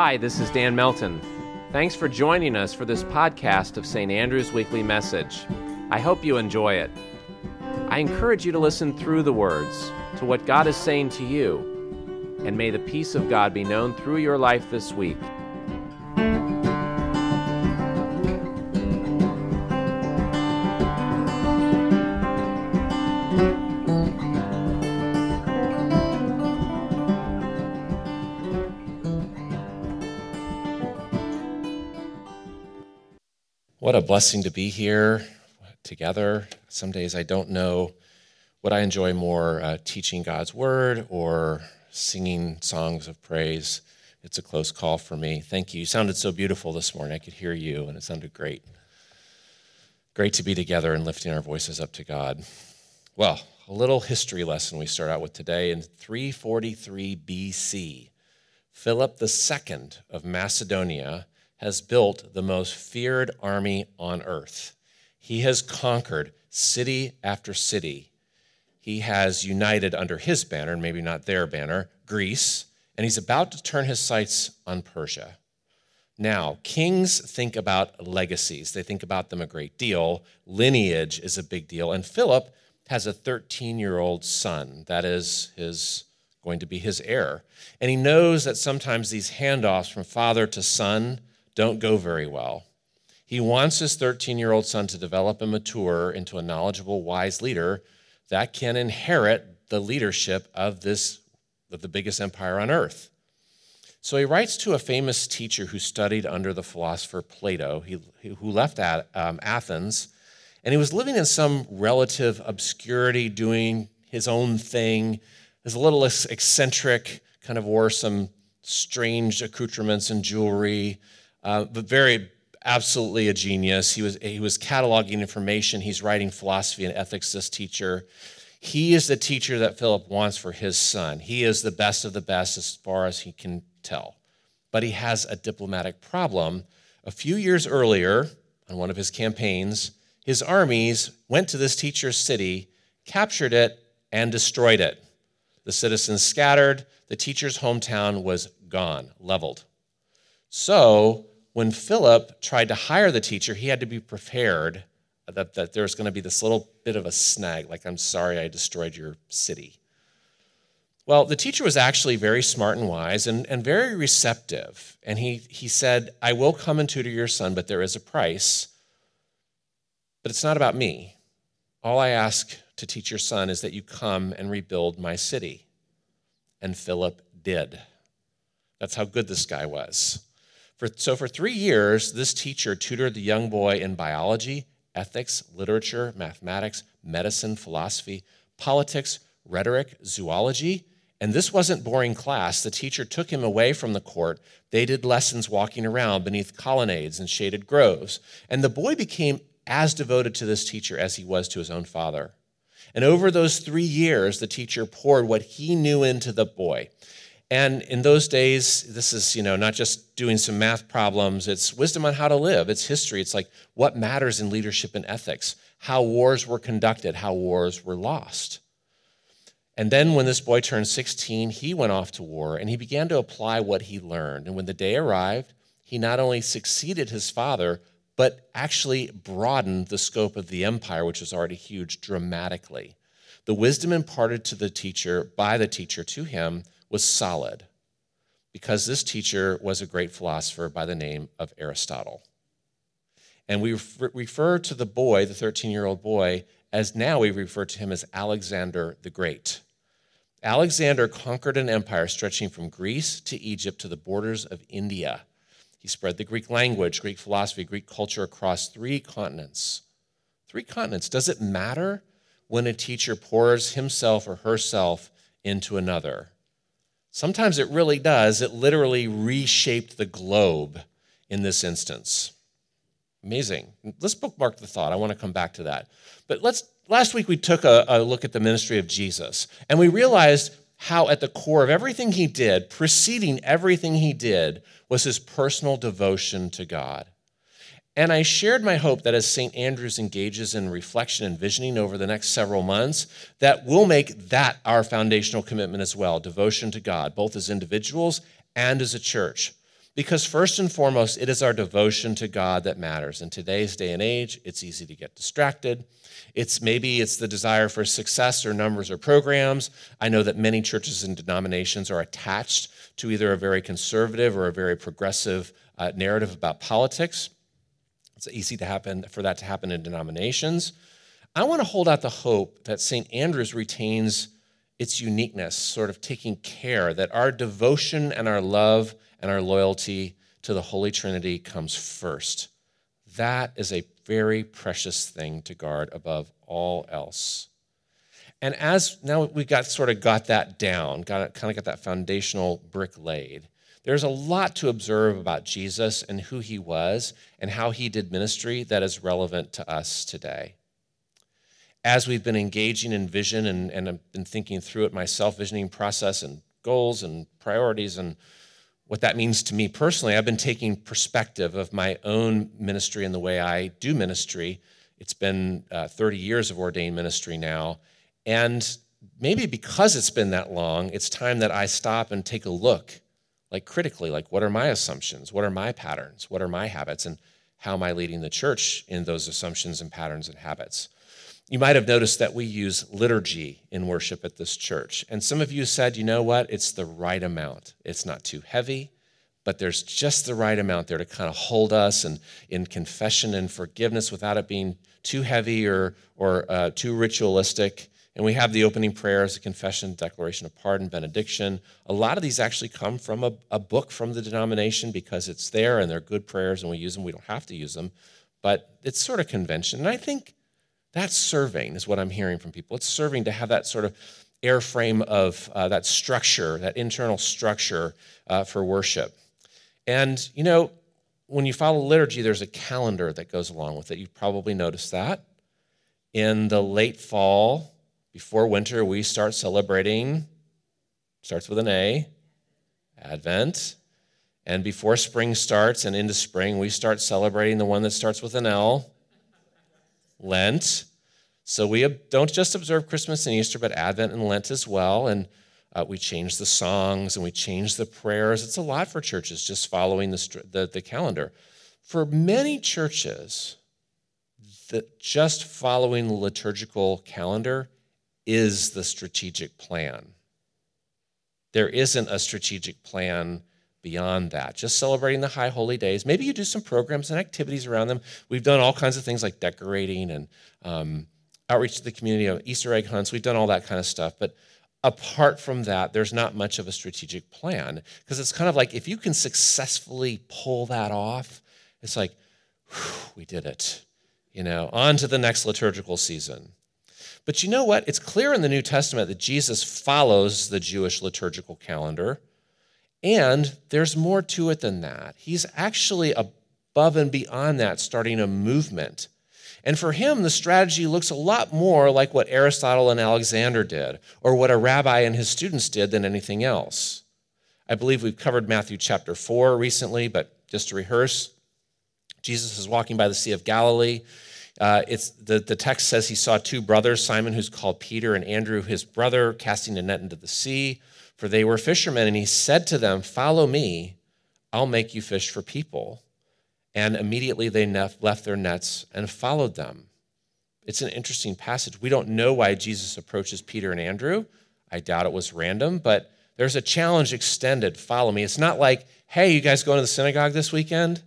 Hi, this is Dan Melton. Thanks for joining us for this podcast of St. Andrew's Weekly Message. I hope you enjoy it. I encourage you to listen through the words to what God is saying to you, and may the peace of God be known through your life this week. What a blessing to be here together. Some days I don't know what I enjoy more, teaching God's word or singing songs of praise. It's a close call for me. Thank you. You sounded so beautiful this morning. I could hear you, and it sounded great. Great to be together and lifting our voices up to God. Well, a little history lesson we start out with today. In 343 BC, Philip II of Macedonia has built the most feared army on earth. He has conquered city after city. He has united under his banner, and maybe not their banner, Greece, and he's about to turn his sights on Persia. Now, kings think about legacies. They think about them a great deal. Lineage is a big deal, and Philip has a 13-year-old son that is going to be his heir. And he knows that sometimes these handoffs from father to son don't go very well. He wants his 13-year-old son to develop and mature into a knowledgeable, wise leader that can inherit the leadership of the biggest empire on earth. So he writes to a famous teacher who studied under the philosopher Plato, who left Athens, and he was living in some relative obscurity, doing his own thing. He was a little eccentric, kind of wore some strange accoutrements and jewelry, but very absolutely a genius. He was cataloging information. He's writing philosophy and ethics, this teacher. He is the teacher that Philip wants for his son. He is the best of the best as far as he can tell. But he has a diplomatic problem. A few years earlier, on one of his campaigns, his armies went to this teacher's city, captured it, and destroyed it. The citizens scattered. The teacher's hometown was gone, leveled. So when Philip tried to hire the teacher, he had to be prepared that there was going to be this little bit of a snag, like, I'm sorry I destroyed your city. Well, the teacher was actually very smart and wise and very receptive. And he said, I will come and tutor your son, but there is a price. But it's not about me. All I ask to teach your son is that you come and rebuild my city. And Philip did. That's how good this guy was. So for 3 years, this teacher tutored the young boy in biology, ethics, literature, mathematics, medicine, philosophy, politics, rhetoric, zoology. And this wasn't boring class. The teacher took him away from the court. They did lessons walking around beneath colonnades and shaded groves. And the boy became as devoted to this teacher as he was to his own father. And over those 3 years, the teacher poured what he knew into the boy. And in those days, this is, not just doing some math problems. It's wisdom on how to live. It's history. It's like what matters in leadership and ethics, how wars were conducted, how wars were lost. And then when this boy turned 16, he went off to war, and he began to apply what he learned. And when the day arrived, he not only succeeded his father, but actually broadened the scope of the empire, which was already huge, dramatically. The wisdom imparted to the teacher, by the teacher to him, was solid, because this teacher was a great philosopher by the name of Aristotle. And we refer to the boy, the 13-year-old boy, as now we refer to him as Alexander the Great. Alexander conquered an empire stretching from Greece to Egypt to the borders of India. He spread the Greek language, Greek philosophy, Greek culture across 3 continents. 3 continents. Does it matter when a teacher pours himself or herself into another? Sometimes it really does. It literally reshaped the globe in this instance. Amazing. Let's bookmark the thought. I want to come back to that. But last week we took a look at the ministry of Jesus, and we realized how at the core of everything he did, preceding everything he did, was his personal devotion to God. And I shared my hope that as St. Andrews engages in reflection and visioning over the next several months, that we'll make that our foundational commitment as well, devotion to God, both as individuals and as a church. Because first and foremost, it is our devotion to God that matters. In today's day and age, it's easy to get distracted. Maybe it's the desire for success or numbers or programs. I know that many churches and denominations are attached to either a very conservative or a very progressive narrative about politics. It's easy for that to happen in denominations. I want to hold out the hope that St. Andrew's retains its uniqueness, sort of taking care that our devotion and our love and our loyalty to the Holy Trinity comes first. That is a very precious thing to guard above all else. And as now we got that down, kind of got that foundational brick laid, there's a lot to observe about Jesus and who he was and how he did ministry that is relevant to us today. As we've been engaging in vision and I've been thinking through it myself, visioning process and goals and priorities and what that means to me personally, I've been taking perspective of my own ministry and the way I do ministry. It's been 30 years of ordained ministry now. And maybe because it's been that long, it's time that I stop and take a look, critically, what are my assumptions? What are my patterns? What are my habits? And how am I leading the church in those assumptions and patterns and habits? You might have noticed that we use liturgy in worship at this church. And some of you said, you know what? It's the right amount. It's not too heavy, but there's just the right amount there to kind of hold us and in confession and forgiveness without it being too heavy or too ritualistic. And we have the opening prayers, the confession, declaration of pardon, benediction. A lot of these actually come from a book from the denomination because it's there and they're good prayers and we use them. We don't have to use them, but it's sort of convention. And I think that's serving, is what I'm hearing from people. It's serving to have that sort of airframe of that structure, that internal structure for worship. And, when you follow liturgy, there's a calendar that goes along with it. You've probably noticed that. In the late fall, before winter, we start celebrating, starts with an A, Advent. And before spring starts and into spring, we start celebrating the one that starts with an L, Lent. So we don't just observe Christmas and Easter, but Advent and Lent as well. And we change the songs and we change the prayers. It's a lot for churches just following the calendar. For many churches, just following the liturgical calendar is the strategic plan. There isn't a strategic plan beyond that. Just celebrating the high holy days. Maybe you do some programs and activities around them. We've done all kinds of things like decorating and outreach to the community, Easter egg hunts. We've done all that kind of stuff. But apart from that, there's not much of a strategic plan because it's kind of like if you can successfully pull that off, it's like, whew, we did it, on to the next liturgical season. But you know what? It's clear in the New Testament that Jesus follows the Jewish liturgical calendar. And there's more to it than that. He's actually above and beyond that, starting a movement. And for him, the strategy looks a lot more like what Aristotle and Alexander did, or what a rabbi and his students did than anything else. I believe we've covered Matthew chapter 4 recently, but just to rehearse, Jesus is walking by the Sea of Galilee. The text says he saw two brothers, Simon, who's called Peter, and Andrew, his brother, casting a net into the sea. For they were fishermen, and he said to them, "Follow me, I'll make you fish for people." And immediately they left their nets and followed them. It's an interesting passage. We don't know why Jesus approaches Peter and Andrew. I doubt it was random, but there's a challenge extended, follow me. It's not like, hey, you guys going to the synagogue this weekend?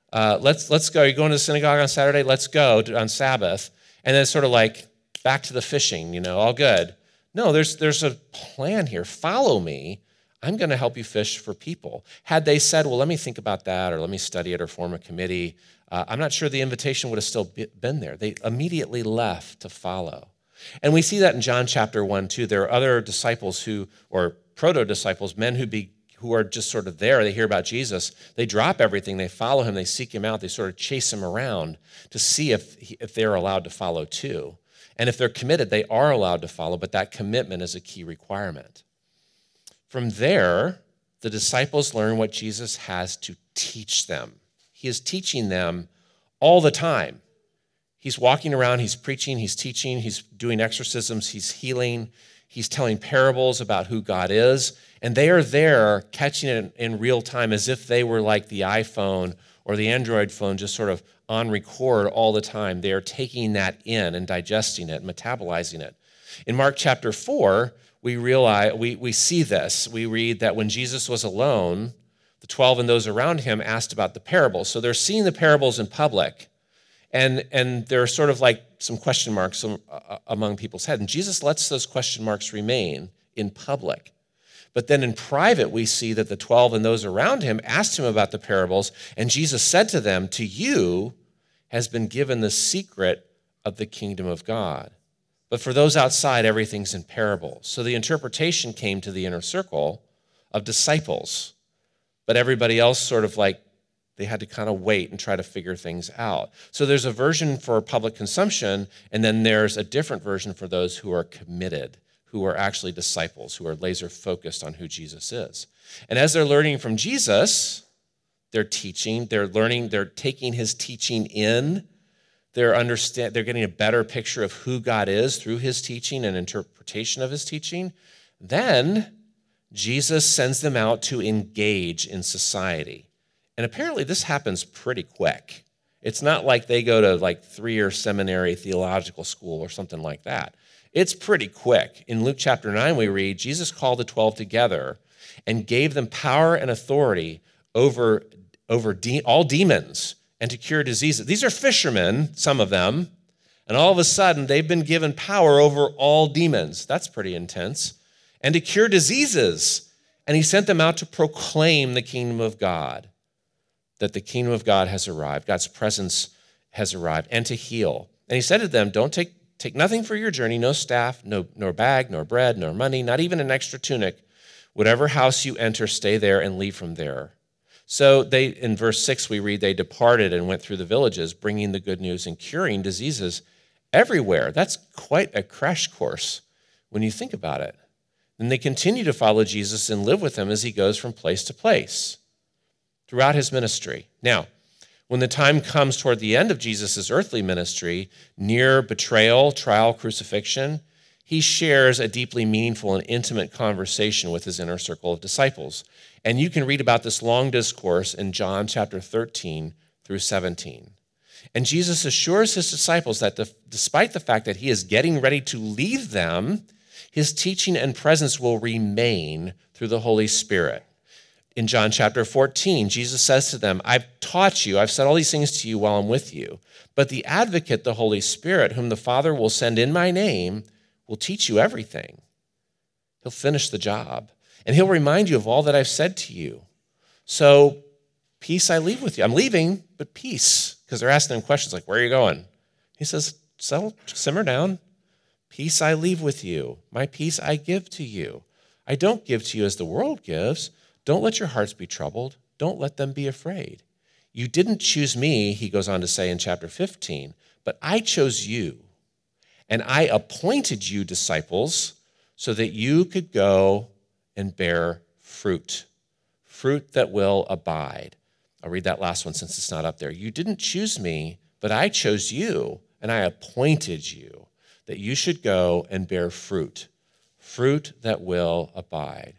Let's go. You're going to the synagogue on Saturday? Let's go on Sabbath. And then it's sort of like back to the fishing, all good. No, there's a plan here. Follow me. I'm going to help you fish for people. Had they said, well, let me think about that, or let me study it, or form a committee, I'm not sure the invitation would have still been there. They immediately left to follow. And we see that in John chapter 1, too. There are other disciples or proto-disciples, men who are just sort of there. They hear about Jesus. They drop everything. They follow him. They seek him out. They sort of chase him around to see if they're allowed to follow, too. And if they're committed, they are allowed to follow, but that commitment is a key requirement. From there, the disciples learn what Jesus has to teach them. He is teaching them all the time. He's walking around, he's preaching, he's teaching, he's doing exorcisms, he's healing, He's telling parables about who God is, and they are there catching it in real time as if they were like the iPhone or the Android phone, just sort of on record all the time. They are taking that in and digesting it, metabolizing it. In Mark chapter 4, we see this. We read that when Jesus was alone, the 12 and those around him asked about the parables. So they're seeing the parables in public, and there are sort of like some question marks among people's heads. And Jesus lets those question marks remain in public. But then in private, we see that the 12 and those around him asked him about the parables, and Jesus said to them, "To you has been given the secret of the kingdom of God. But for those outside, everything's in parables." So the interpretation came to the inner circle of disciples. But everybody else sort of like, they had to kind of wait and try to figure things out. So there's a version for public consumption, and then there's a different version for those who are committed, who are actually disciples, who are laser focused on who Jesus is. And as they're learning from Jesus, they're teaching, they're learning, they're taking his teaching in. They're getting a better picture of who God is through his teaching and interpretation of his teaching. Then Jesus sends them out to engage in society. And apparently this happens pretty quick. It's not like they go to like 3-year seminary theological school or something like that. It's pretty quick. In Luke chapter 9, we read, Jesus called the 12 together and gave them power and authority over all demons and to cure diseases. These are fishermen, some of them, and all of a sudden they've been given power over all demons. That's pretty intense. And to cure diseases. And he sent them out to proclaim the kingdom of God, that the kingdom of God has arrived, God's presence has arrived, and to heal. And he said to them, "Don't take nothing for your journey, no staff, nor bag, nor bread, nor money, not even an extra tunic. Whatever house you enter, stay there and leave from there." So in verse 6, we read, they departed and went through the villages, bringing the good news and curing diseases everywhere. That's quite a crash course when you think about it. And they continue to follow Jesus and live with him as he goes from place to place throughout his ministry. Now, when the time comes toward the end of Jesus' earthly ministry, near betrayal, trial, crucifixion, he shares a deeply meaningful and intimate conversation with his inner circle of disciples. And you can read about this long discourse in John chapter 13 through 17. And Jesus assures his disciples that despite the fact that he is getting ready to leave them, his teaching and presence will remain through the Holy Spirit. In John chapter 14, Jesus says to them, "I've taught you, I've said all these things to you while I'm with you. But the advocate, the Holy Spirit, whom the Father will send in my name, will teach you everything." He'll finish the job. And he'll remind you of all that I've said to you. So peace I leave with you. I'm leaving, but peace. Because they're asking him questions like, "Where are you going?" He says, simmer down. Peace I leave with you. My peace I give to you. I don't give to you as the world gives. Don't let your hearts be troubled. Don't let them be afraid. You didn't choose me, he goes on to say in chapter 15, but I chose you. And I appointed you disciples so that you could go and bear fruit that will abide. I'll read that last one since it's not up there. You didn't choose me, but I chose you, and I appointed you that you should go and bear fruit that will abide.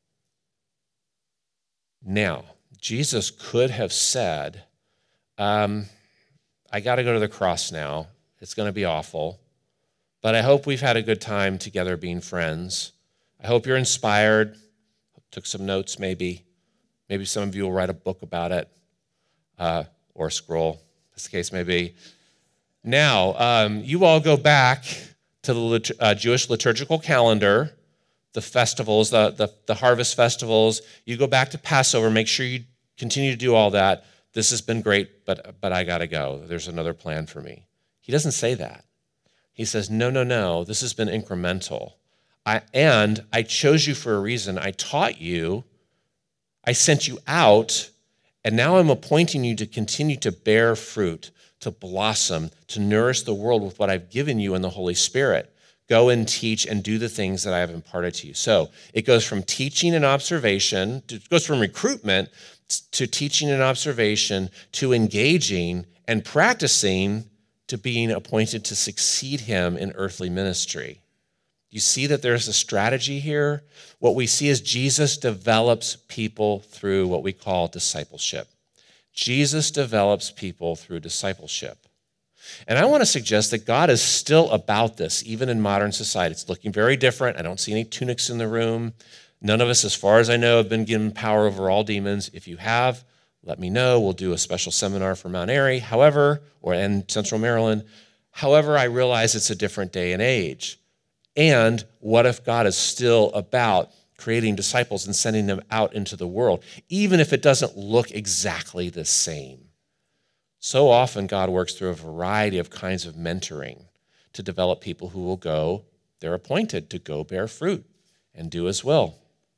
Now, Jesus could have said, I got to go to the cross now. It's going to be awful, but I hope we've had a good time together being friends. I hope you're inspired. Took some notes maybe. Maybe some of you will write a book about it, or a scroll, as the case may be. Now, you all go back to the Jewish liturgical calendar, the festivals, the harvest festivals. You go back to Passover. Make sure you continue to do all that. This has been great, but I got to go. There's another plan for me. He doesn't say that. He says, no, this has been incremental. I chose you for a reason. I taught you. I sent you out, and now I'm appointing you to continue to bear fruit, to blossom, to nourish the world with what I've given you in the Holy Spirit. Go and teach and do the things that I have imparted to you. So it goes from teaching and observation, it goes from recruitment to teaching and observation to engaging and practicing to being appointed to succeed him in earthly ministry. You see that there's a strategy here? What we see is Jesus develops people through what we call discipleship. Jesus develops people through discipleship. And I want to suggest that God is still about this, even in modern society. It's looking very different. I don't see any tunics in the room. None of us, as far as I know, have been given power over all demons. If you have, let me know. We'll do a special seminar for Mount Airy, and Central Maryland. However, I realize it's a different day and age. And what if God is still about creating disciples and sending them out into the world, even if it doesn't look exactly the same? So often God works through a variety of kinds of mentoring to develop people who will go, they're appointed to go bear fruit and do his will.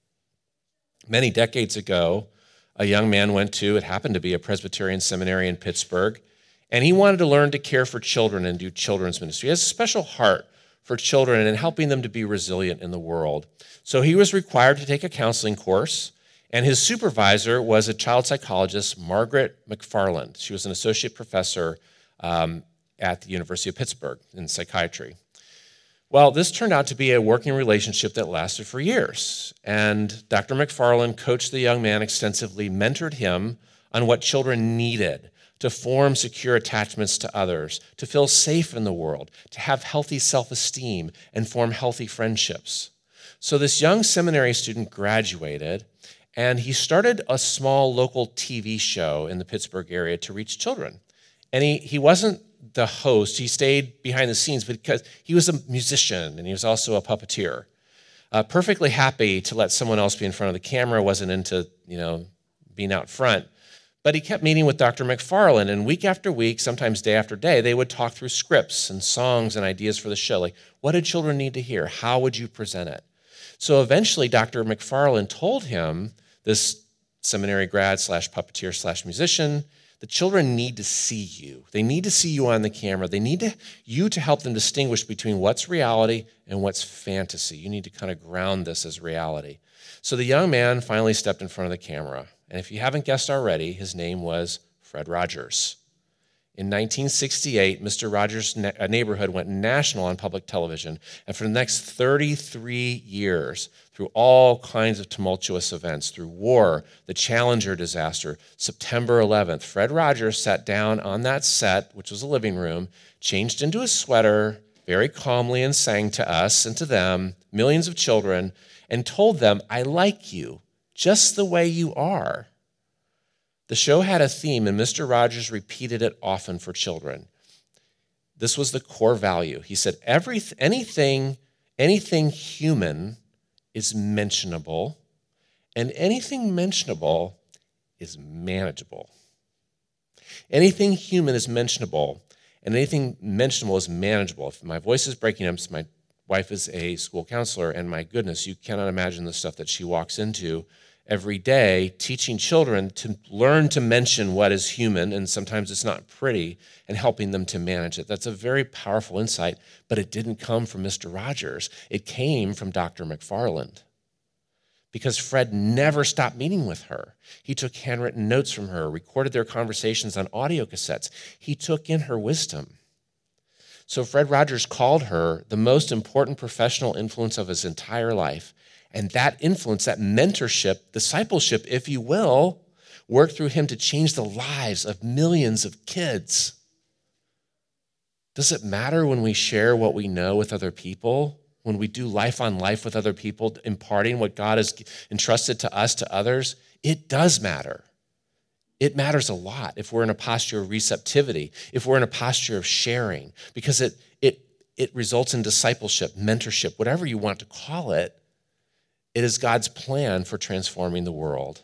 Many decades ago, a young man it happened to be a Presbyterian seminary in Pittsburgh, and he wanted to learn to care for children and do children's ministry. He has a special heart for children and helping them to be resilient in the world. So he was required to take a counseling course, and his supervisor was a child psychologist, Margaret McFarland. She was an associate professor at the University of Pittsburgh in psychiatry. Well, this turned out to be a working relationship that lasted for years. And Dr. McFarland coached the young man extensively, mentored him on what children needed to form secure attachments to others, to feel safe in the world, to have healthy self-esteem, and form healthy friendships. So this young seminary student graduated, and he started a small local TV show in the Pittsburgh area to reach children. And he wasn't the host. He stayed behind the scenes because he was a musician and he was also a puppeteer. Perfectly happy to let someone else be in front of the camera, wasn't into, being out front. But he kept meeting with Dr. McFarland, and week after week, sometimes day after day, they would talk through scripts and songs and ideas for the show. Like, what did children need to hear? How would you present it? So eventually, Dr. McFarland told him, this seminary grad / puppeteer / musician, the children need to see you. They need to see you on the camera. They need you to help them distinguish between what's reality and what's fantasy. You need to kind of ground this as reality. So the young man finally stepped in front of the camera. And if you haven't guessed already, his name was Fred Rogers. In 1968, Mr. Rogers' neighborhood went national on public television. And for the next 33 years, through all kinds of tumultuous events, through war, the Challenger disaster, September 11th, Fred Rogers sat down on that set, which was a living room, changed into a sweater, very calmly and sang to us and to them, millions of children, and told them, I like you, just the way you are. The show had a theme, and Mr. Rogers repeated it often for children. This was the core value. He said, anything human is mentionable, and anything mentionable is manageable. Anything human is mentionable, and anything mentionable is manageable. If my voice is breaking up, my wife is a school counselor, and my goodness, you cannot imagine the stuff that she walks into every day, teaching children to learn to mention what is human, and sometimes it's not pretty, and helping them to manage it. That's a very powerful insight, but it didn't come from Mr. Rogers. It came from Dr. McFarland, because Fred never stopped meeting with her. He took handwritten notes from her, recorded their conversations on audio cassettes. He took in her wisdom. So Fred Rogers called her the most important professional influence of his entire life. And that influence, that mentorship, discipleship, if you will, worked through him to change the lives of millions of kids. Does it matter when we share what we know with other people? When we do life on life with other people, imparting what God has entrusted to us to others? It does matter. It matters a lot if we're in a posture of receptivity, if we're in a posture of sharing, because it results in discipleship, mentorship, whatever you want to call it. It is God's plan for transforming the world.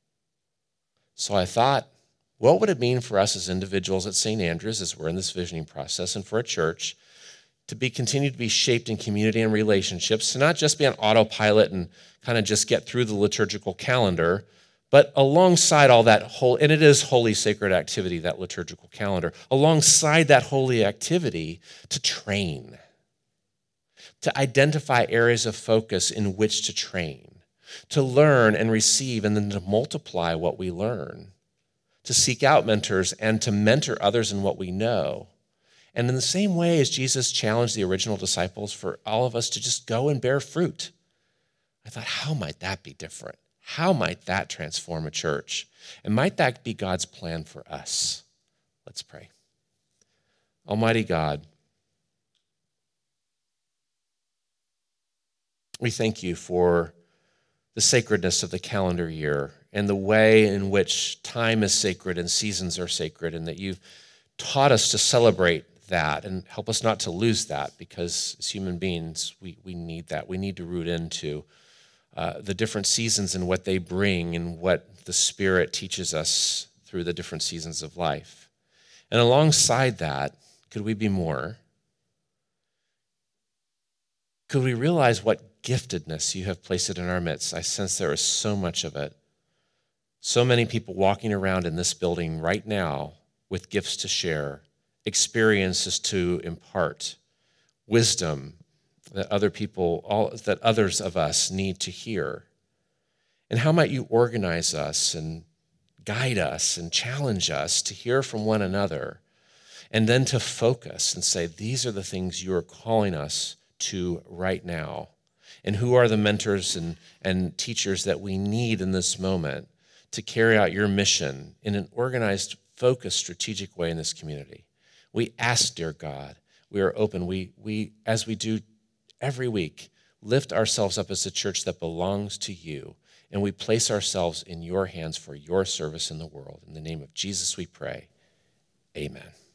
So I thought, what would it mean for us as individuals at St. Andrews, as we're in this visioning process, and for a church, to continue to be shaped in community and relationships, to not just be on autopilot and kind of just get through the liturgical calendar, but alongside all that and it is holy sacred activity, that liturgical calendar, alongside that holy activity, to train, to identify areas of focus in which to train, to learn and receive, and then to multiply what we learn, to seek out mentors and to mentor others in what we know, And in the same way as Jesus challenged the original disciples for all of us to just go and bear fruit, I thought, how might that be different? How might that transform a church? And might that be God's plan for us? Let's pray. Almighty God, we thank you for the sacredness of the calendar year and the way in which time is sacred and seasons are sacred, and that you've taught us to celebrate that and help us not to lose that, because as human beings, we need that. We need to root into the different seasons and what they bring and what the Spirit teaches us through the different seasons of life. And alongside that, could we be more? Could we realize what giftedness you have placed it in our midst? I sense there is so much of it. So many people walking around in this building right now with gifts to share, experiences to impart, wisdom that that others of us need to hear. And how might you organize us and guide us and challenge us to hear from one another, and then to focus and say, these are the things you are calling us to right now, and who are the mentors and teachers that we need in this moment to carry out your mission in an organized, focused, strategic way in this community. We ask, dear God, we are open. We, as we do every week, lift ourselves up as a church that belongs to you, and we place ourselves in your hands for your service in the world. In the name of Jesus we pray. Amen.